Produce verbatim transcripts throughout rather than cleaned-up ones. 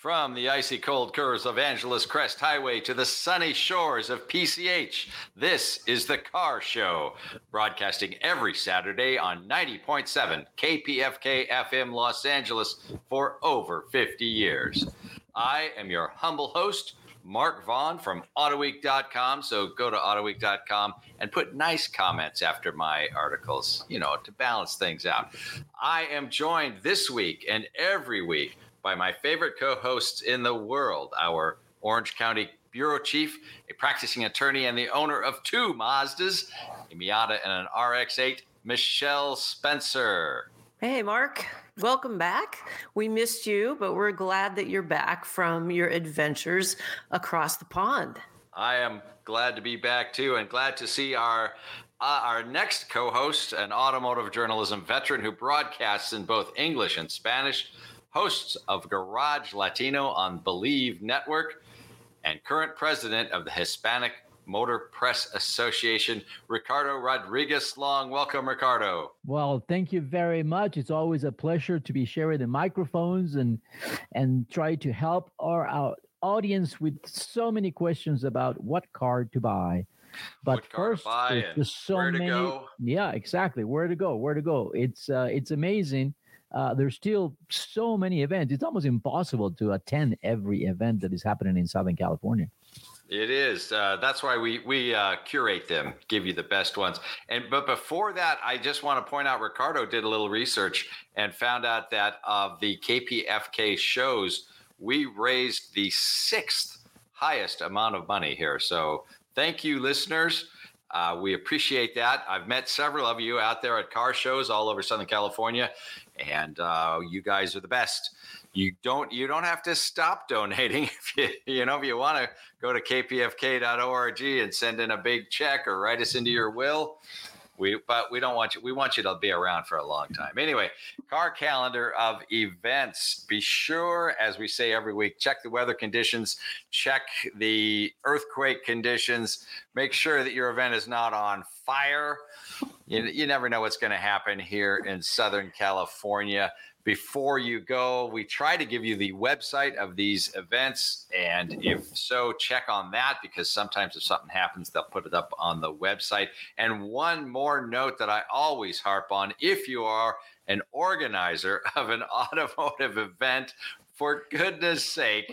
From the icy cold curves of Angeles Crest Highway to the sunny shores of P C H, this is The Car Show, broadcasting every Saturday on ninety point seven K P F K F M Los Angeles for over fifty years. I am your humble host, Mark Vaughn from Autoweek dot com. So go to Autoweek dot com and put nice comments after my articles, you know, to balance things out. I am joined this week and every week by my favorite co-hosts in the world, our Orange County Bureau Chief, a practicing attorney and the owner of two Mazdas, a Miata and an R X eight, Michelle Spencer. Hey, Mark. Welcome back. We missed you, but we're glad that you're back from your adventures across the pond. I am glad to be back, too, and glad to see our uh, our next co-host, an automotive journalism veteran who broadcasts in both English and Spanish, hosts of Garage Latino on Believe Network, and current president of the Hispanic Motor Press Association, Ricardo Rodriguez Long. Welcome, Ricardo. Well, thank you very much. It's always a pleasure to be sharing the microphones and and try to help our, our audience with so many questions about what car to buy. But what car first, to buy there's so where to many. Go. Yeah, exactly. Where to go? Where to go? It's uh, it's amazing. Uh, there's still so many events. It's almost impossible to attend every event that is happening in Southern California. It is. Uh, that's why we we uh, curate them, give you the best ones. And but before that, I just want to point out Ricardo did a little research and found out that of the K P F K shows, we raised the sixth highest amount of money here. So thank you, listeners. Uh, we appreciate that. I've met several of you out there at car shows all over Southern California, and uh, you guys are the best. You don't you don't have to stop donating if you you know if you want to go to K P F K dot org and send in a big check or write us into your will. We but we don't want you we want you to be around for a long time. Anyway, car calendar of events. Be sure, as we say every week, check the weather conditions, check the earthquake conditions, make sure that your event is not on fire. You, you never know what's going to happen here in Southern California. Before you go, we try to give you the website of these events. And if so, check on that, because sometimes if something happens, they'll put it up on the website. And one more note that I always harp on, if you are an organizer of an automotive event, for goodness sake,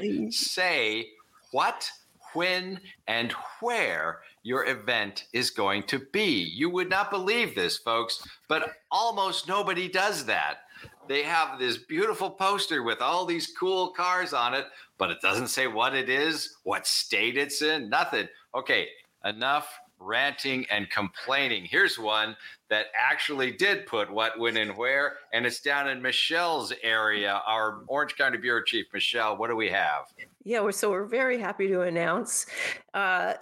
say what, when, and where your event is going to be. You would not believe this, folks, but almost nobody does that. They have this beautiful poster with all these cool cars on it, but it doesn't say what it is, what state it's in, nothing. Okay, enough ranting and complaining. Here's one that actually did put what, when, and where, and it's down in Michelle's area. Our Orange County Bureau Chief, Michelle, what do we have? Yeah, we're, so we're very happy to announce, uh,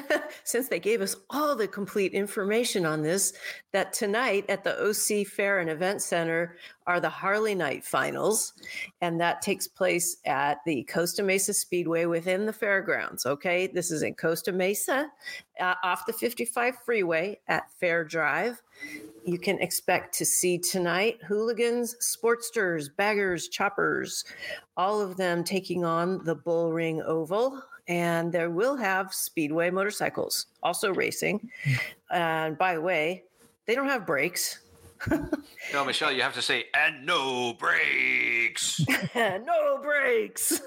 since they gave us all the complete information on this, that tonight at the O C Fair and Event Center are the Harley Night Finals, and that takes place at the Costa Mesa Speedway within the fairgrounds, okay? This is in Costa Mesa, uh, off the fifty-five freeway at Fair Drive. You can expect to see tonight hooligans, sportsters, baggers, choppers, all of them taking on the Bullring Oval. And there will have speedway motorcycles also racing. And by the way, they don't have brakes. No, Michelle, you have to say, and no brakes. No brakes.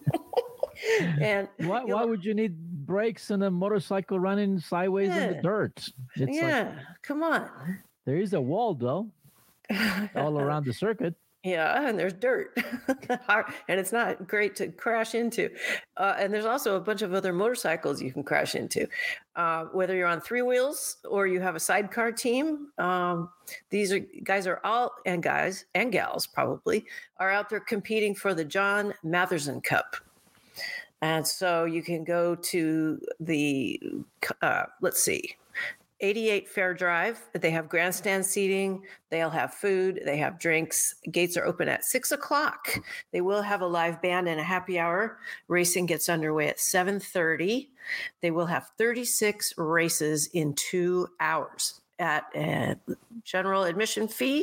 And why, why would you need brakes on a motorcycle running sideways yeah. in the dirt? It's yeah, like, come on. There is a wall, though, all around the circuit. Yeah, and there's dirt, and it's not great to crash into. Uh, and there's also a bunch of other motorcycles you can crash into. Uh, whether you're on three wheels or you have a sidecar team, um, these are guys are all, and guys and gals probably, are out there competing for the John Matherson Cup. And so you can go to the, uh, let's see, eighty-eight Fair Drive. They have grandstand seating. They'll have food. They have drinks. Gates are open at six o'clock. They will have a live band and a happy hour. Racing gets underway at seven thirty. They will have thirty-six races in two hours at a general admission fee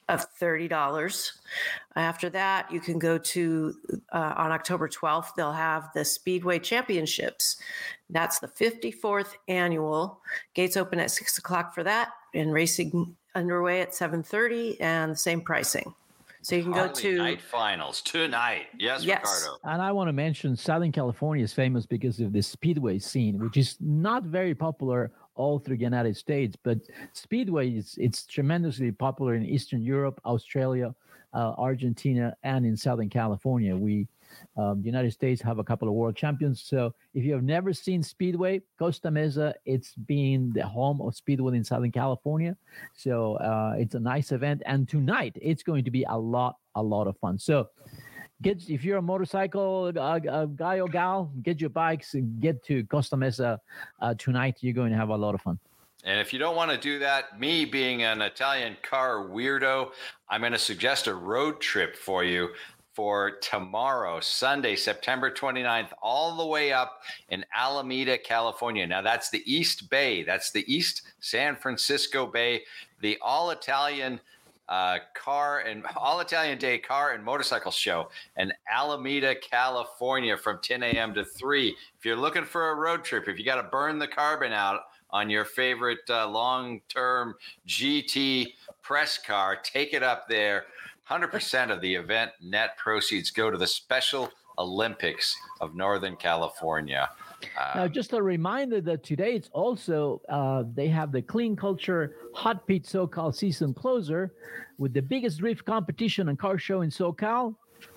of thirty dollars. After that, you can go to, uh, on October twelfth, they'll have the Speedway Championships. That's the fifty-fourth annual. Gates open at six o'clock for that, and racing underway at seven thirty, and the same pricing. So you can Harley go to Night Finals tonight. Yes, Yes. Ricardo. And I want to mention Southern California is famous because of the speedway scene, which is not very popular all through the United States, but speedway is it's tremendously popular in Eastern Europe, Australia, uh, Argentina, and in Southern California. We, um, the United States, have a couple of world champions. So if you have never seen speedway, Costa Mesa, it's been the home of speedway in Southern California. So uh, it's a nice event, and tonight it's going to be a lot, a lot of fun. So. Get if you're a motorcycle uh, uh, guy or gal, get your bikes and get to Costa Mesa uh, tonight. You're going to have a lot of fun. And if you don't want to do that, me being an Italian car weirdo, I'm going to suggest a road trip for you for tomorrow, Sunday, September twenty-ninth, all the way up in Alameda, California. Now, that's the East Bay. That's the East San Francisco Bay, the all-Italian Uh, car and all Italian Day car and motorcycle show in Alameda, California from ten a.m. to three. If you're looking for a road trip, if you got to burn the carbon out on your favorite uh, long-term G T press car, take it up there. one hundred percent of the event net proceeds go to the Special Olympics of Northern California. Um, Now, just a reminder that today it's also uh, they have the Clean Culture Hot Pit SoCal season closer with the biggest drift competition and car show in SoCal.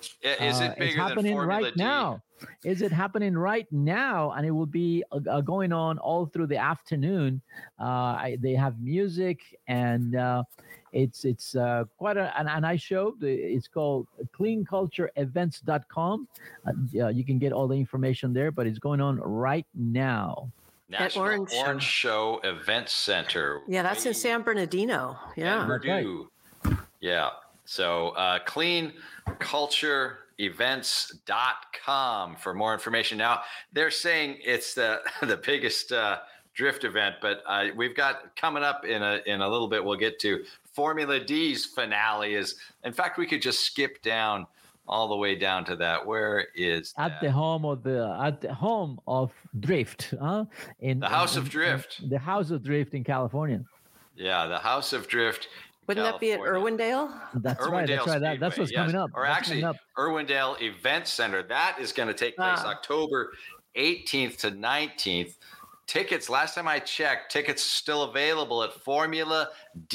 is it Uh, bigger it's than happening Formula right D? now. Is it happening right now? And it will be uh, uh, going on all through the afternoon. Uh, I, they have music, and uh, it's it's uh, quite a, an, a nice show. The- It's called clean culture events dot com. Uh, yeah, you can get all the information there, but it's going on right now. National Orange Orange, Show. Show Event Center. Yeah, that's in way San Bernardino. in Yeah. That's right. Purdue. Yeah. So uh, clean culture events dot com for more information. Now they're saying it's the the biggest uh, drift event, but uh, we've got coming up in a in a little bit. We'll get to Formula D's finale. Is in fact we could just skip down all the way down to that. Where is At that? the home of the at the home of Drift, huh? In The House in- of in- Drift. in the House of Drift in California. Yeah, the House of Drift. Wouldn't that be at California. Irwindale? That's right. That's Irwindale right. That, that's Speedway, what's yes. coming up. Or That's actually, coming up. Irwindale Event Center. That is going to take place Ah. October eighteenth to nineteenth. Tickets, last time I checked, tickets are still available at formula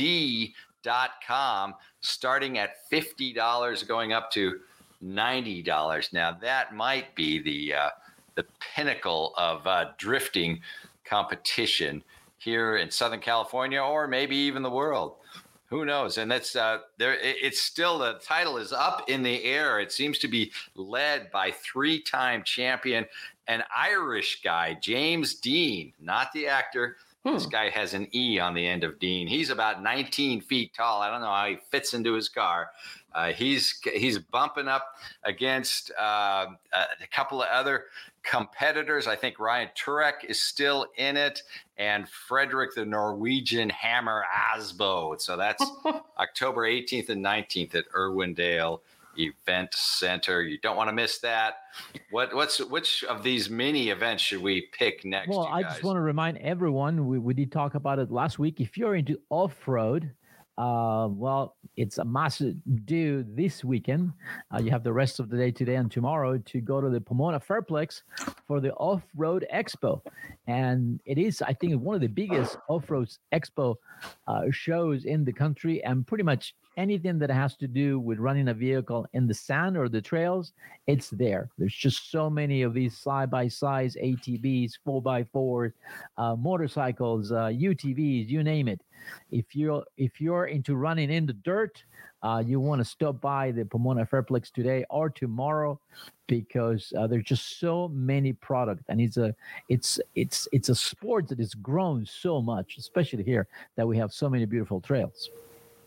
d dot com, starting at fifty dollars, going up to ninety dollars. Now, that might be the uh, the pinnacle of uh, drifting competition here in Southern California, or maybe even the world. Who knows? And that's uh, there. it- It's still the title is up in the air. It seems to be led by three-time champion, an Irish guy, James Dean, not the actor. This guy has an E on the end of Dean. He's about nineteen feet tall. I don't know how he fits into his car. Uh, he's he's bumping up against uh, a couple of other competitors. I think Ryan Turek is still in it, and Frederick the Norwegian Hammer Asbo. So that's October eighteenth and nineteenth at Irwindale Event Center. You don't want to miss that. What what's which of these mini events should we pick next? Well, you I guys? just want to remind everyone, we, we did talk about it last week. If you're into off road, uh, well, it's a must do this weekend. Uh, you have the rest of the day today and tomorrow to go to the Pomona Fairplex for the Off Road Expo. And it is, I think, one of the biggest off road expo uh, shows in the country. And pretty much anything that has to do with running a vehicle in the sand or the trails, it's there. There's just so many of these side-by-sides, A T Vs, four by fours, uh, motorcycles, uh, U T Vs, you name it. If you're if you're into running in the dirt, uh, you want to stop by the Pomona Fairplex today or tomorrow, because uh, there's just so many products, and it's a it's it's it's a sport that has grown so much, especially here, that we have so many beautiful trails.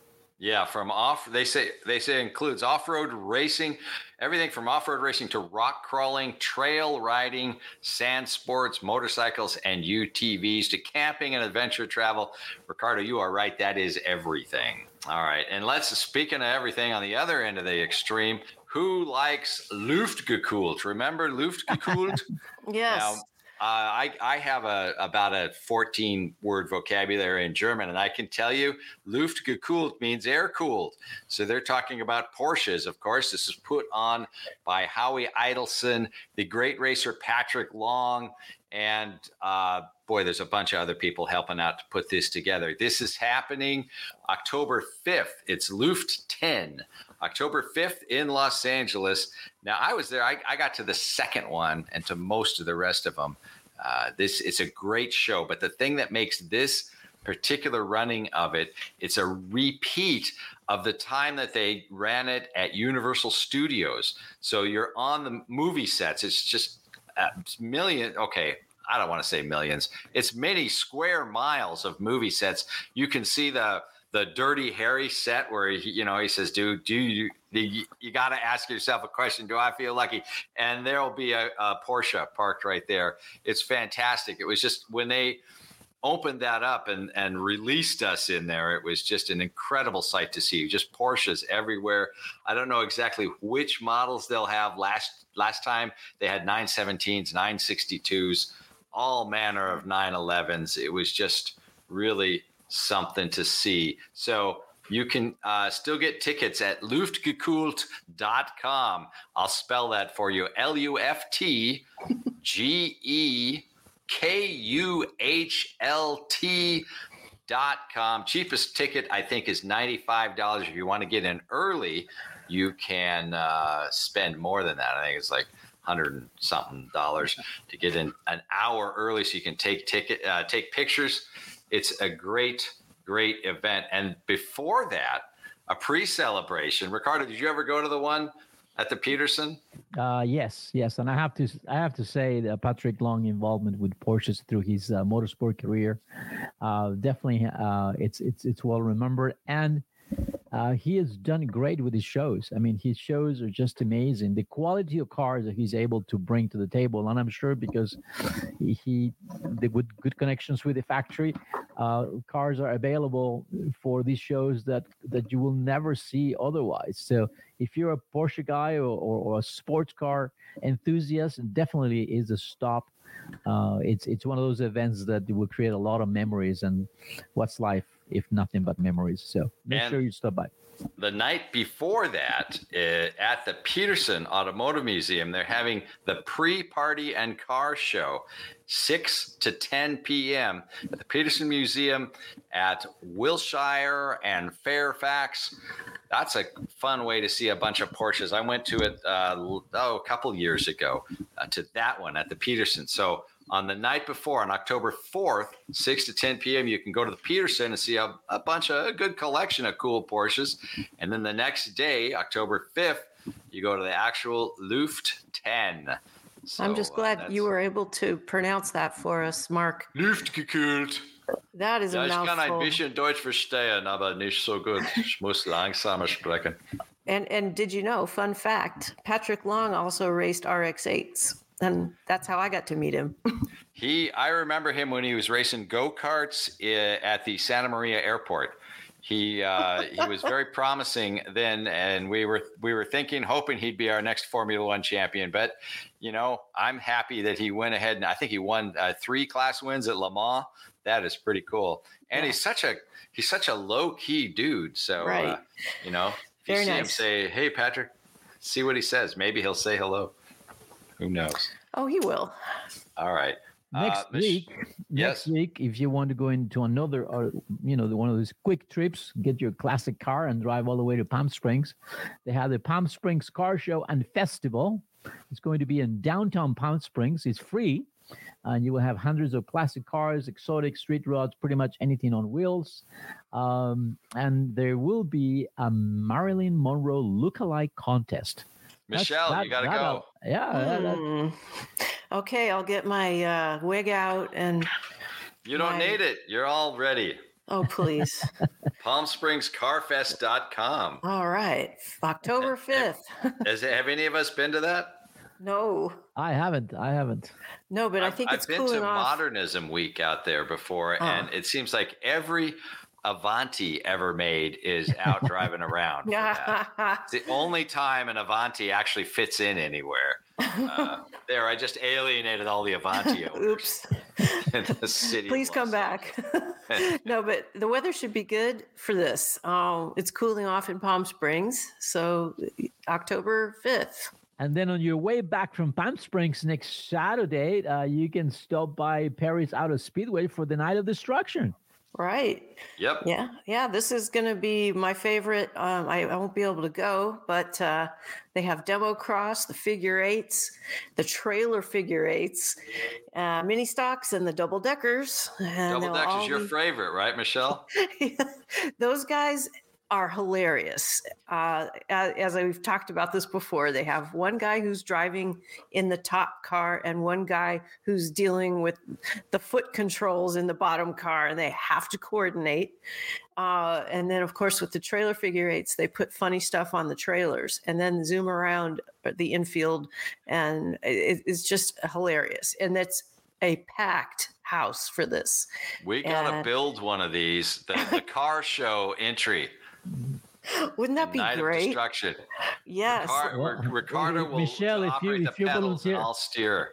Yeah, from off they say they say includes off-road racing, everything from off-road racing to rock crawling, trail riding, sand sports, motorcycles, and U T Vs to camping and adventure travel. Ricardo, you are right. That is everything. All right. And let's speaking of everything on the other end of the extreme, who likes Luftgekühlt? Remember Luftgekühlt? Yes. Now, Uh, I, I have a about a fourteen word vocabulary in German, and I can tell you Luftgekühlt means air cooled. So they're talking about Porsches. Of course, this is put on by Howie Eidelson, the great racer Patrick Long, and uh, boy, there's a bunch of other people helping out to put this together. This is happening October fifth. It's Luft ten. October fifth in Los Angeles. Now, I was there. I, I got to the second one and to most of the rest of them. Uh, this it's a great show. But the thing that makes this particular running of it, it's a repeat of the time that they ran it at Universal Studios. So you're on the movie sets. It's just a million. Okay. I don't want to say millions. It's many square miles of movie sets. You can see the the Dirty Harry set where he, you know, he says, "Dude, do you you, you got to ask yourself a question? Do I feel lucky?" And there'll be a, a Porsche parked right there. It's fantastic. It was just when they opened that up and and released us in there, it was just an incredible sight to see. Just Porsches everywhere. I don't know exactly which models they'll have. Last last time they had nine seventeens, nine sixty-twos, all manner of nine elevens. It was just really something to see. So you can uh, still get tickets at luftgekühlt dot com. I'll spell that for you. L U F T G E K U H L T dot com. Cheapest ticket, I think, is ninety-five dollars. If you want to get in early, you can uh, spend more than that. I think it's like hundred and something dollars to get in an hour early so you can take ticket, uh, take pictures. It's a great, great event. And before that, a pre-celebration. Ricardo, did you ever go to the one at the Peterson? Uh, yes, yes, and I have to I have to say that Patrick Long involvement with Porsches through his uh, motorsport career, uh, definitely uh, it's it's it's well remembered, and uh, he has done great with his shows. I mean, his shows are just amazing. The quality of cars that he's able to bring to the table, and I'm sure because he, he the good good connections with the factory, uh, cars are available for these shows that that you will never see otherwise. So if you're a Porsche guy or, or, or a sports car enthusiast, it definitely is a stop. Uh, it's it's one of those events that will create a lot of memories. And what's life if nothing but memories? So make and sure you stop by. The night before that, uh, at the Peterson Automotive Museum, they're having the pre-party and car show, six to ten p.m. at the Peterson Museum at Wilshire and Fairfax. That's a fun way to see a bunch of Porsches. I went to it uh, oh, a couple years ago uh, to that one at the Peterson. So on the night before, on October fourth, six to ten p.m., you can go to the Peterson and see a, a bunch of a good collection of cool Porsches. And then the next day, October fifth, you go to the actual Luft ten. So, I'm just glad uh, you were able to pronounce that for us, Mark. Luftgekühlt. That is Ja, a ich kann ein mouthful. bisschen Deutsch verstehen, aber nicht so gut. Ich muss langsamer sprechen. And and did you know, fun fact, Patrick Long also raced R X eights. And that's how I got to meet him. He, I remember him when he was racing go-karts uh, at the Santa Maria Airport. He uh, he was very promising then, and we were we were thinking, hoping he'd be our next Formula One champion. But you know, I'm happy that he went ahead and I think he won uh, three class wins at Le Mans. That is pretty cool. And Yeah. he's such a he's such a low-key dude. So Right. uh, you know, if you Very see him, nice. say, "Hey, Patrick," see what he says. Maybe he'll say hello. Who knows? Oh, he will. All right. Next Uh, Mich- week, yes. next week, if you want to go into another, or you know, one of those quick trips, get your classic car and drive all the way to Palm Springs. They have the Palm Springs Car Show and Festival. It's going to be in downtown Palm Springs. It's free, and you will have hundreds of classic cars, exotic street rods, pretty much anything on wheels. Um, and there will be a Marilyn Monroe lookalike contest. That's- Michelle, that- you got to that- go. Yeah. that- that- Hmm. Okay, I'll get my uh, wig out and You don't my- need it. You're all ready. oh, please. palm springs car fest dot com. All right. October fifth. Has, have any of us been to that? No. I haven't. I haven't. No, but I I've, think it's I've been cooling to off. Modernism Week out there before, Oh. and it seems like every Avanti ever made is out driving around. For that. It's the only time an Avanti actually fits in anywhere. Uh, there, I just alienated all the Avanti owners. Oops. In the city. Please of come Los back. No, but the weather should be good for this. Um, it's cooling off in Palm Springs. So October fifth. And then on your way back from Palm Springs next Saturday, uh, you can stop by Paris Auto Speedway for the Night of Destruction. Right. Yep. Yeah. Yeah. This is going to be my favorite. Um, I, I won't be able to go, but uh, they have demo cross, the figure eights, the trailer figure eights, uh, mini stocks, and the double deckers. And Double they'll Deck's all is your be- favorite, right, Michelle? Those guys are hilarious. Uh, as, as we've talked about this before, they have one guy who's driving in the top car and one guy who's dealing with the foot controls in the bottom car, and they have to coordinate. Uh, and then, of course, with the trailer figure eights, they put funny stuff on the trailers and then zoom around the infield, and it, it's just hilarious. And that's a packed house for this. We got to And- build one of these. The, the car show entry. Wouldn't that be Night of great? Destruction. Yes. Ricar- Well, Ricardo will Michelle, if you- operate if the you pedals and volunteer- I'll steer.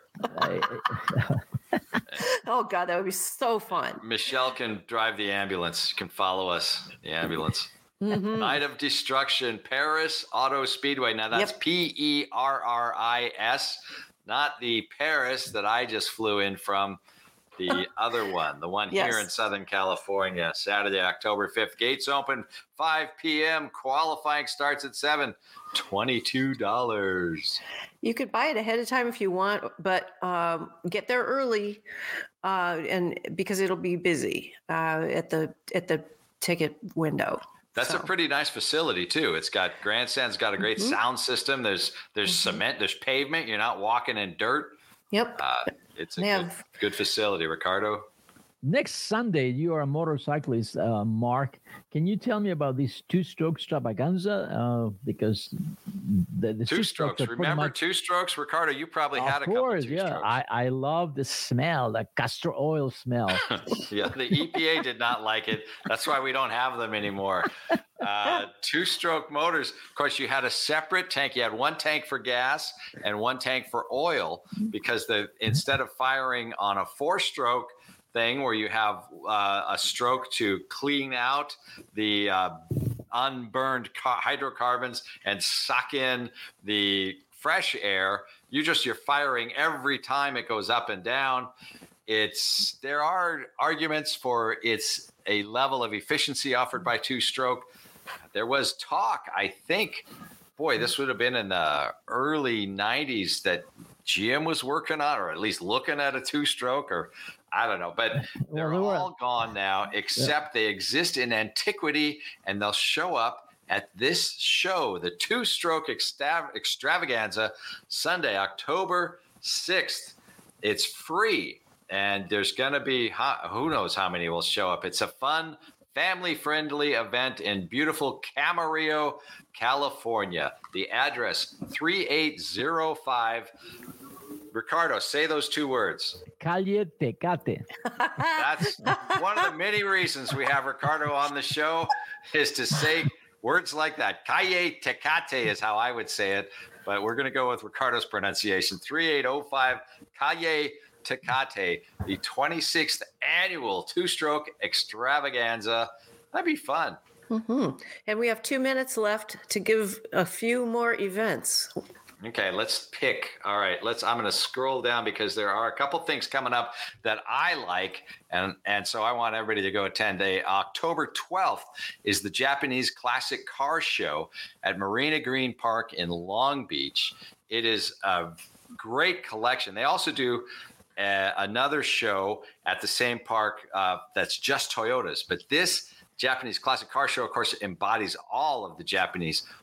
Oh God, that would be so fun. Michelle can drive the ambulance. Can follow us, the ambulance. Mhm. Night of Destruction, Paris Auto Speedway. Now that's P E R R I S, not the Paris that I just flew in from. The other one, the one Yes. here in Southern California, Saturday, October fifth. Gates open five p.m. Qualifying starts at seven. twenty-two dollars. You could buy it ahead of time if you want, but um, get there early, uh, and because it'll be busy uh, at the at the ticket window. That's a So- pretty nice facility too. It's got grandstands, got a great Mhm. sound system. There's there's Mhm. cement, there's pavement. You're not walking in dirt. Yep. Uh, it's a They good, have- good facility, Ricardo. Next Sunday, you are a motorcyclist, uh, Mark. Can you tell me about this two-stroke extravaganza? Uh, because the, the Two strokes. are pretty Remember much- two strokes, Ricardo? You probably had a Of couple course, two yeah. strokes. I, I love the smell, the castor oil smell. Yeah, the E P A did not like it. That's why we don't have them anymore. Uh, two-stroke motors. Of course, you had a separate tank. You had one tank for gas and one tank for oil because the instead of firing on a four-stroke thing where you have uh, a stroke to clean out the uh, unburned car- hydrocarbons and suck in the fresh air, you just you're firing every time it goes up and down. It's there are arguments for it's a level of efficiency offered by two-stroke. There was talk, I think, boy, this would have been in the early nineties that G M was working on, or at least looking at a two-stroke, or I don't know. But they're Well, they were- all gone now, except they exist in antiquity, and they'll show up at this show, the Two-Stroke Extra- Extravaganza, Sunday, October sixth. It's free, and there's going to be, ho- who knows how many will show up. It's a fun, family-friendly event in beautiful Camarillo, California. The address, three eight zero five. Ricardo, say those two words. Calle Tecate. That's one of the many reasons we have Ricardo on the show is to say words like that. Calle Tecate is how I would say it, but we're going to go with Ricardo's pronunciation. three eight zero five Calle Tecate, the twenty-sixth annual two-stroke extravaganza. That'd be fun. Mhm. And we have two minutes left to give a few more events. Okay, let's pick. All right, let's. I'm going to scroll down because there are a couple things coming up that I like, and and so I want everybody to go attend. A October twelfth is the Japanese Classic Car Show at Marina Green Park in Long Beach. It is a great collection. They also do uh, another show at the same park uh, that's just Toyotas, but this Japanese Classic Car Show, of course, embodies all of the Japanese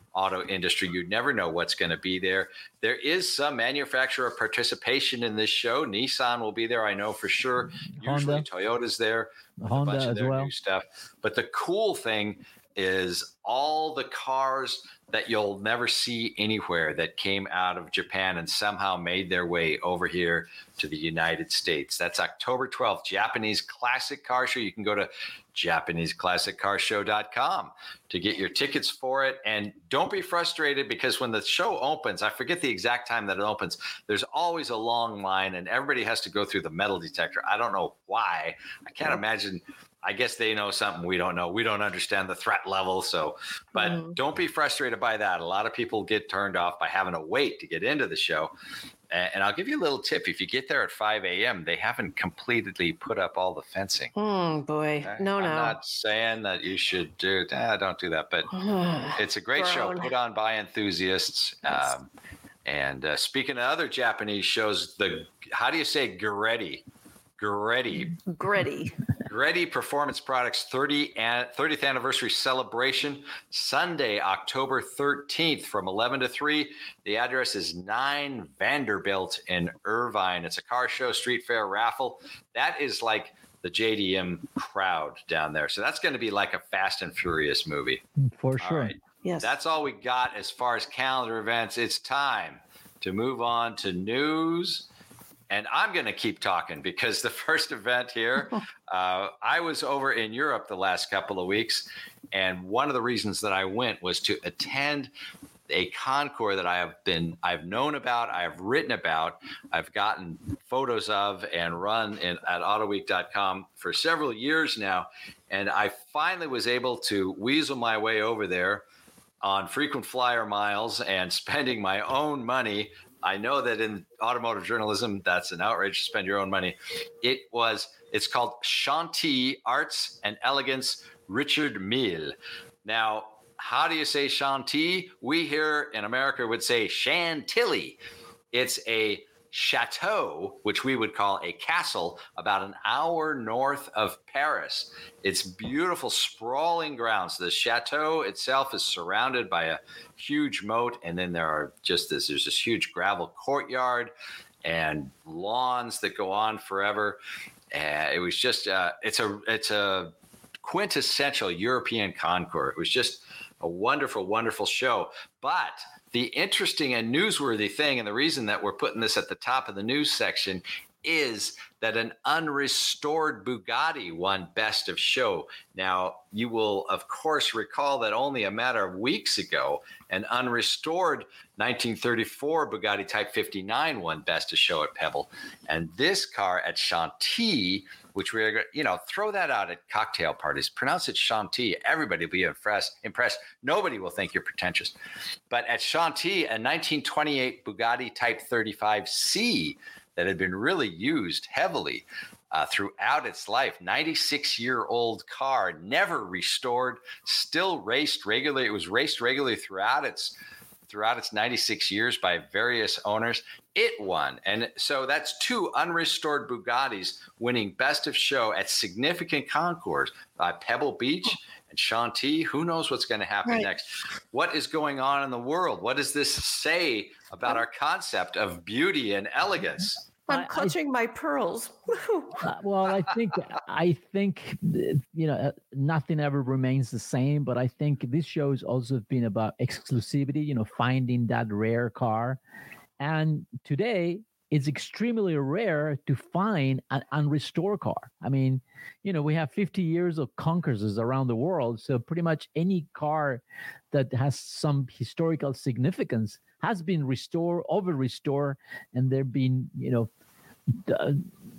auto industry. You never know what's going to be there. There is some manufacturer participation in this show. Nissan will be there, I know for sure. Usually Honda. Toyota's there with Honda a bunch of as their well. new stuff. But the cool thing is all the cars that you'll never see anywhere that came out of Japan and somehow made their way over here to the United States. That's October twelfth, Japanese Classic Car Show. You can go to Japanese Classic Car Show dot com to get your tickets for it. And don't be frustrated, because when the show opens, I forget the exact time that it opens, there's always a long line and everybody has to go through the metal detector. I don't know why. I can't imagine. I guess they know something we don't know. We don't understand the threat level. So, but mm. don't be frustrated by that. A lot of people get turned off by having to wait to get into the show. And I'll give you a little tip. If you get there at five a.m., they haven't completely put up all the fencing. Oh, boy. Okay? No, I'm no. I'm not saying that you should do it. Eh, don't do that. But it's a great show put on by enthusiasts. Yes. Um, and uh, speaking of other Japanese shows, the how do you say Goretti? Goretti. Goretti. Goretti Performance Products thirtieth anniversary celebration, Sunday, October thirteenth from eleven to three. The address is nine Vanderbilt in Irvine. It's a car show, street fair, raffle. That is like the J D M crowd down there. So that's going to be like a Fast and Furious movie. For sure. Right. Yes. That's all we got as far as calendar events. It's time to move on to news. And I'm going to keep talking because the first event here, uh, I was over in Europe the last couple of weeks. And one of the reasons that I went was to attend a concours that I have been, I've known about, I've written about, I've gotten photos of and run in, at autoweek dot com for several years now. And I finally was able to weasel my way over there on frequent flyer miles and spending my own money. I know that in automotive journalism, that's an outrage to spend your own money. It was, it's called Chantilly Arts and Elegance Richard Mille. Now, how do you say Chantilly? We here in America would say Chantilly. It's a chateau, which we would call a castle, about an hour north of Paris. It's beautiful, sprawling grounds. The chateau itself is surrounded by a huge moat, and then there are just this, there's this huge gravel courtyard and lawns that go on forever. Uh, it was just, uh, it's a, it's a quintessential European concours. It was just a wonderful, wonderful show. But the interesting and newsworthy thing, and the reason that we're putting this at the top of the news section, is that an unrestored Bugatti won Best of Show. Now, you will, of course, recall that only a matter of weeks ago, an unrestored nineteen thirty-four Bugatti Type fifty-nine won Best of Show at Pebble. And this car at Chantilly, which we're, you know, throw that out at cocktail parties, pronounce it Chantilly. Everybody will be impressed. impressed. Nobody will think you're pretentious. But at Chantilly, a nineteen twenty-eight Bugatti Type thirty-five C that had been really used heavily uh, throughout its life, ninety-six-year-old car, never restored, still raced regularly. It was raced regularly throughout its throughout its ninety-six years by various owners. It won. And so that's two unrestored Bugattis winning Best of Show at significant concours, uh, Pebble Beach and Chantilly. Who knows what's going to happen right. next? What is going on in the world? What does this say about our concept of beauty and elegance? I'm clutching I, my pearls. uh, well, I think I think you know nothing ever remains the same, but I think this show has also been about exclusivity. You know, finding that rare car, and today it's extremely rare to find an unrestored car. I mean, you know, we have fifty years of concourses around the world, so pretty much any car that has some historical significance has been restored, over restored, and they've been, you know, uh,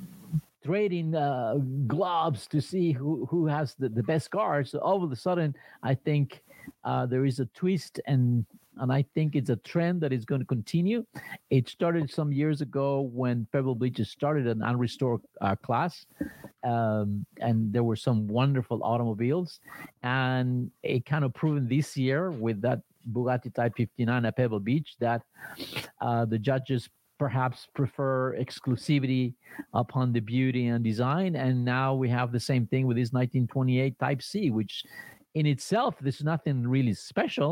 trading uh, globs to see who, who has the, the best car. So all of a sudden, I think uh, there is a twist, and and I think it's a trend that is going to continue. It started some years ago when Pebble Beach started an unrestored uh, class, um, and there were some wonderful automobiles, and it kind of proven this year with that Bugatti Type fifty-nine at Pebble Beach that uh, the judges perhaps prefer exclusivity upon the beauty and design. And now we have the same thing with this nineteen twenty-eight Type C, which in itself, there's nothing really special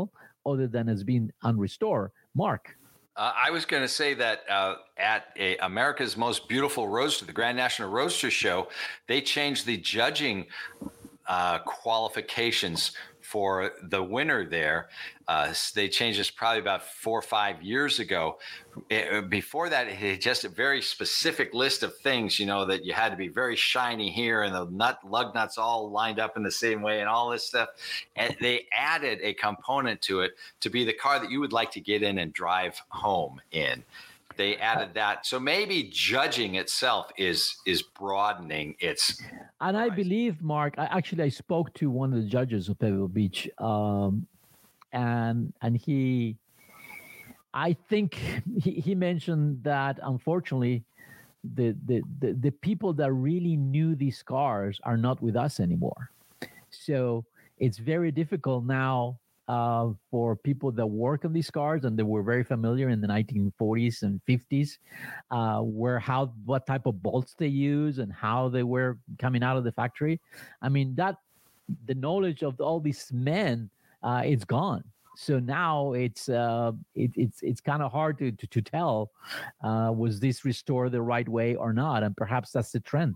other than as being unrestored. Mark. Uh, I was going to say that uh, at a, America's Most Beautiful Roadster, the Grand National Roadster Show, they changed the judging uh, qualifications for the winner there. Uh, they changed this probably about four or five years ago. It, before that, it had just a very specific list of things, you know, that you had to be very shiny here and the nut lug nuts all lined up in the same way and all this stuff. And they added a component to it to be the car that you would like to get in and drive home in. They added that. So maybe judging itself is is broadening its. And I believe, Mark, I actually I spoke to one of the judges of Pebble Beach, um, and and he, I think he, he mentioned that unfortunately, the, the the the people that really knew these cars are not with us anymore. So it's very difficult now uh, for people that work on these cars and they were very familiar in the nineteen forties and fifties, uh, where how what type of bolts they use and how they were coming out of the factory. I mean, that the knowledge of all these men, uh, it's gone. So now it's uh, it, it's it's kind of hard to to, to tell uh, was this restored the right way or not, and perhaps that's the trend.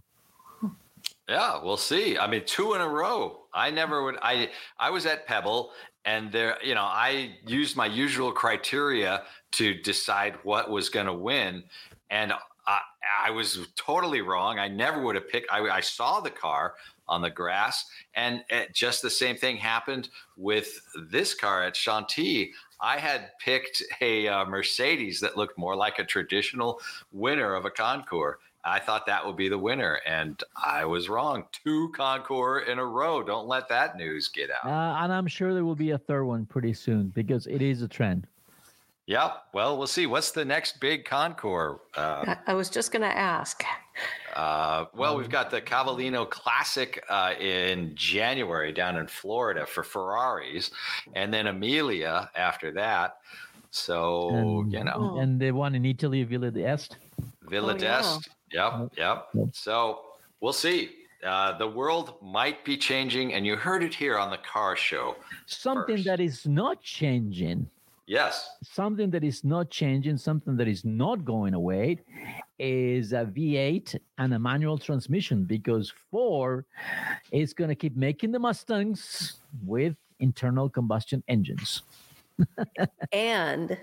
Yeah, we'll see. I mean, two in a row. I never would. I I was at Pebble, and there, you know, I used my usual criteria to decide what was going to win, and I, I was totally wrong. I never would have picked. I, I saw the car on the grass, and it, just the same thing happened with this car at Chantilly. I had picked a uh, Mercedes that looked more like a traditional winner of a Concours. I thought that would be the winner, and I was wrong. Two Concours in a row. Don't let that news get out. Uh, and I'm sure there will be a third one pretty soon because it is a trend. Yeah, well, we'll see. What's the next big Concours? Uh, I was just going to ask. Uh, well, we've got the Cavallino Classic uh, in January down in Florida for Ferraris, and then Amelia after that. So, and, you know. And the one in Italy, Villa d'Este. Villa Oh, d'Este. yeah. Yep, yep. Yep. So we'll see. Uh, the world might be changing, and you heard it here on the Car Show. Something first. that is not changing. Yes. Something that is not changing, something that is not going away is a V eight and a manual transmission, because Ford is going to keep making the Mustangs with internal combustion engines. And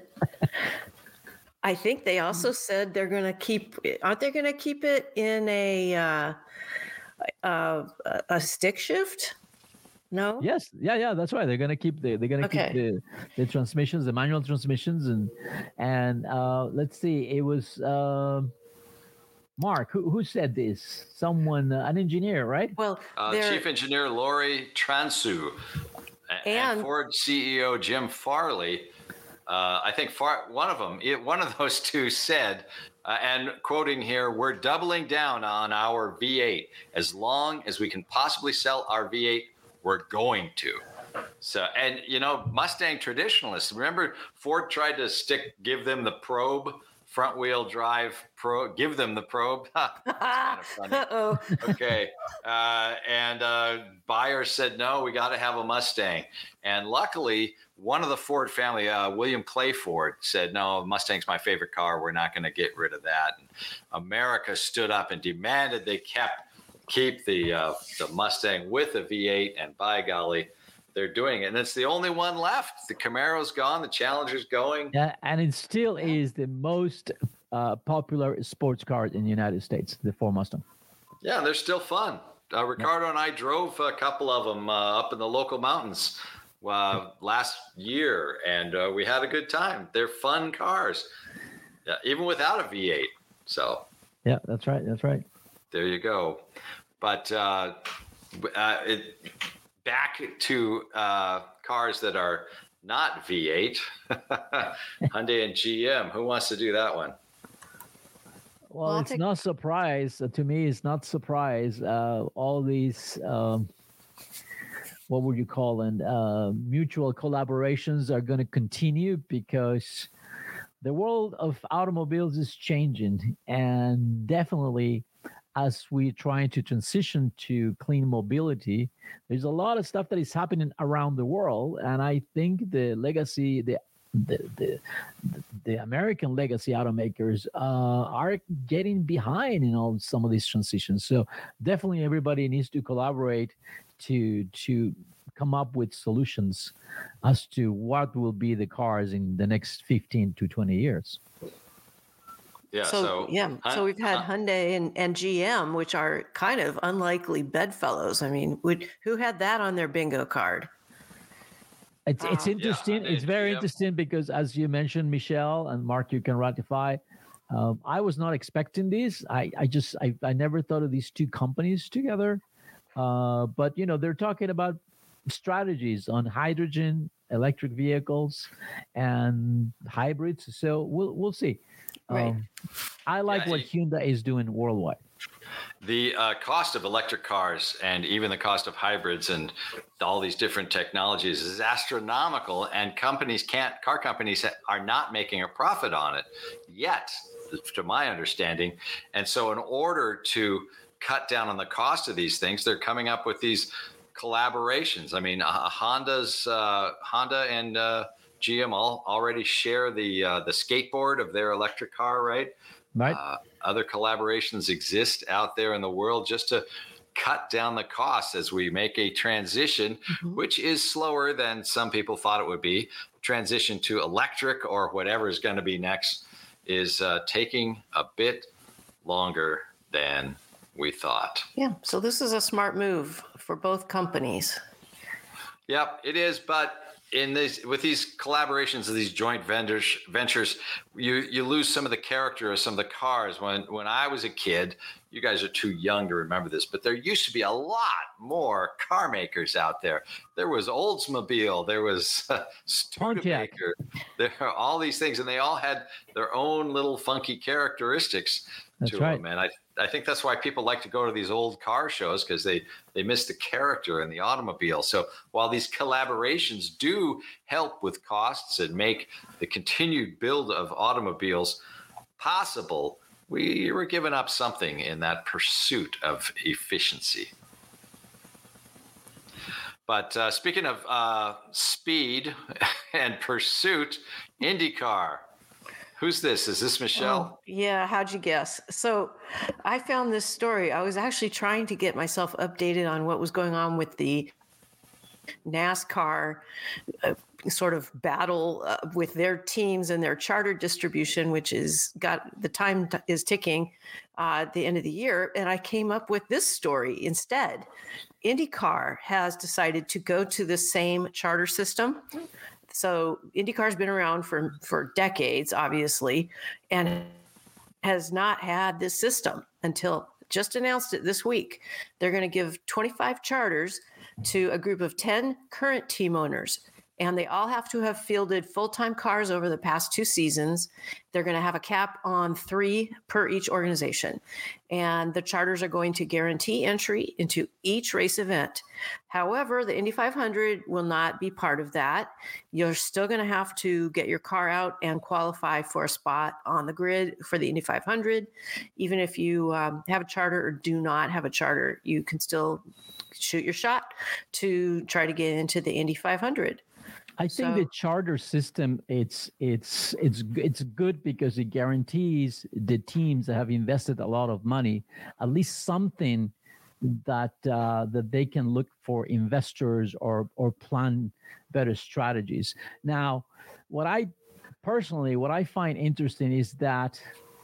I think they also said they're going to keep, aren't they going to keep it in a uh, uh, a stick shift? No. Yes, yeah, yeah, that's right. They're going to keep the they're going to Okay. keep the, the transmissions, the manual transmissions, and and uh, let's see, it was uh, Mark who who said this. Someone, uh, an engineer, right? Well, Uh, they're, Chief Engineer Lori Transu and, and And- Ford C E O Jim Farley. Uh, I think Far, one of them, it, one of those two said, uh, and quoting here, "We're doubling down on our V eight. As long as we can possibly sell our V eight, we're going to." So, and you know, Mustang traditionalists, remember Ford tried to stick, give them the probe, front wheel drive pro, give them the probe. That's kind of funny. uh-oh. Okay. Uh, and uh, buyers said, no, we got to have a Mustang. And luckily, one of the Ford family, uh, William Clay Ford, said, no, Mustang's my favorite car. We're not going to get rid of that. And America stood up and demanded they kept keep the uh, the Mustang with a V eight. And by golly, they're doing it. And it's the only one left. The Camaro's gone. The Challenger's going. Yeah, and it still is the most uh, popular sports car in the United States, the Ford Mustang. Yeah, they're still fun. Uh, Ricardo and I drove a couple of them uh, up in the local mountains uh, last year, and uh, we had a good time. They're fun cars, yeah, even without a V eight. So Yeah, that's right. That's right. there you go. But uh, uh, it, back to uh, cars that are not V eight, Hyundai and G M. Who wants to do that one? Well, Well, I'll it's take- not surprise uh, to me. It's not surprise. Uh, all these, um, what would you call them? Uh, mutual collaborations are going to continue because the world of automobiles is changing, and definitely as we trying to transition to clean mobility, there's a lot of stuff that is happening around the world, and I think the legacy, the the the, the American legacy automakers uh, are getting behind in all some of these transitions. So definitely, everybody needs to collaborate to to come up with solutions as to what will be the cars in the next fifteen to twenty years. Yeah. So, So, yeah, huh, so we've had huh, Hyundai and, and G M, which are kind of unlikely bedfellows. I mean, would who had that on their bingo card? It's it's Uh, yeah, interesting. Hyundai It's and very G M. interesting because, as you mentioned, Michelle and Mark, you can ratify. Um, I was not expecting this. I I just I I never thought of these two companies together. Uh, but you know, they're talking about strategies on hydrogen, electric vehicles, and hybrids. So we'll we'll see. right. Um, I like Yeah. what it- Hyundai is doing worldwide. The uh, cost of electric cars and even the cost of hybrids and all these different technologies is astronomical, and companies can't, car companies are not making a profit on it yet, to my understanding. And so, in order to cut down on the cost of these things, they're coming up with these collaborations. I mean, uh, Honda's uh, Honda and uh, G M all already share the uh, the skateboard of their electric car, right? Right? Uh, other collaborations exist out there in the world just to cut down the costs as we make a transition, Mhm. which is slower than some people thought it would be. Transition to electric or whatever is going to be next is uh, taking a bit longer than we thought. Yeah, so this is a smart move for both companies. Yep, it is. But in these, with these collaborations and these joint vendors ventures, you you lose some of the character of some of the cars. When when I was a kid, you guys are too young to remember this, but there used to be a lot more car makers out there. There was Oldsmobile, there was uh, Pontiac. Studebaker, there are all these things, and they all had their own little funky characteristics That's to right. them. And I I think that's why people like to go to these old car shows, because they they miss the character in the automobile. So while these collaborations do help with costs and make the continued build of automobiles possible, we were giving up something in that pursuit of efficiency. But uh, speaking of uh, speed and pursuit, IndyCar. Who's this? Is this Michelle? Oh, yeah, how'd you guess? So I found this story. I was actually trying to get myself updated on what was going on with the NASCAR uh, sort of battle uh, with their teams and their charter distribution, which is got the time t- is ticking uh, at the end of the year. And I came up with this story instead. IndyCar has decided to go to the same charter system. So IndyCar's been around for, for decades, obviously, and has not had this system until just announced it this week. They're going to give twenty-five charters to a group of ten current team owners, and they all have to have fielded full-time cars over the past two seasons. They're going to have a cap on three per each organization, and the charters are going to guarantee entry into each race event. However, the Indy five hundred will not be part of that. You're still going to have to get your car out and qualify for a spot on the grid for the Indy five hundred. Even if you um, have a charter or do not have a charter, you can still shoot your shot to try to get into the Indy five hundred. I think So- the charter system it's it's it's it's good because it guarantees the teams that have invested a lot of money at least something that uh, that they can look for investors or or plan better strategies. Now, what I personally what I find interesting is that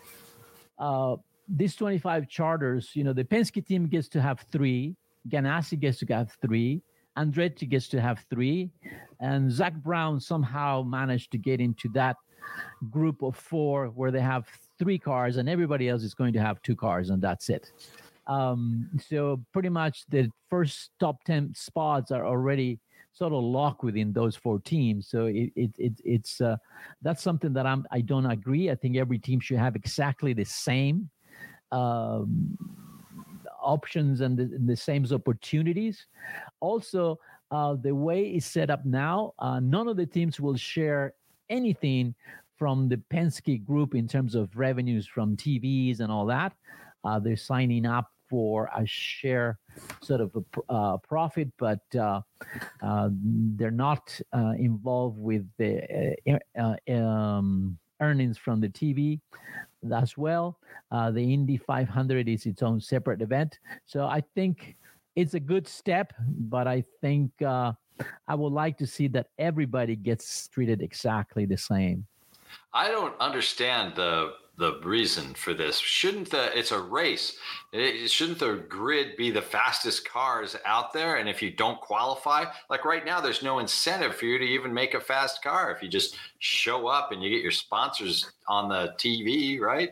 uh, these twenty-five charters, you know, the Penske team gets to have three, Ganassi gets to have three, Andretti gets to have three, and Zach Brown somehow managed to get into that group of four where they have three cars and everybody else is going to have two cars and that's it. Um, so pretty much the first top ten spots are already sort of locked within those four teams. So it, it, it it's uh, that's something that I'm I don't agree. I think every team should have exactly the same um, options and the, the same opportunities. Also, uh, the way it's set up now, uh, none of the teams will share anything from the Penske group in terms of revenues from T Vs and all that. Uh, they're signing up for a share sort of a pr- uh, profit, but uh, uh, they're not uh, involved with the uh, uh, um, earnings from the T V as well. Uh, the Indy five hundred is its own separate event. So I think it's a good step, but I think uh, I would like to see that everybody gets treated exactly the same. I don't understand the the reason for this. Shouldn't the it's a race? It, shouldn't the grid be the fastest cars out there? And if you don't qualify, like right now, there's no incentive for you to even make a fast car if you just show up and you get your sponsors on the T V, right?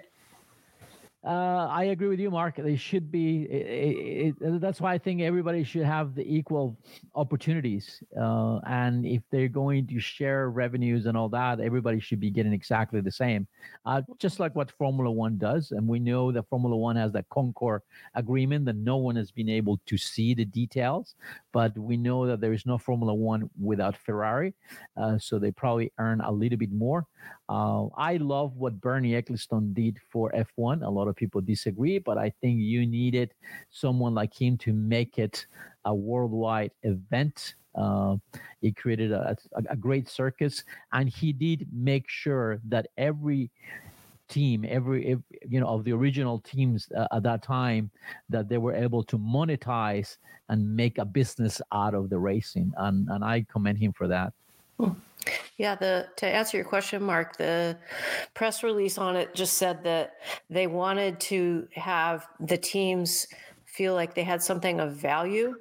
Uh, I agree with you, Mark. They should be. It, it, that's why I think everybody should have the equal opportunities. Uh, and if they're going to share revenues and all that, everybody should be getting exactly the same. Uh, just like what Formula One does. And we know that Formula One has that Concord agreement that no one has been able to see the details. But we know that there is no Formula One without Ferrari. Uh, so they probably earn a little bit more. Uh, I love what Bernie Ecclestone did for F one. A lot of people disagree, but I think you needed someone like him to make it a worldwide event. Uh, he created a, a, a great circus, and he did make sure that every team, every, every you know, of the original teams uh, at that time, that they were able to monetize and make a business out of the racing, and and I commend him for that. Hmm. Yeah, the to answer your question, Mark, the press release on it just said that they wanted to have the teams feel like they had something of value,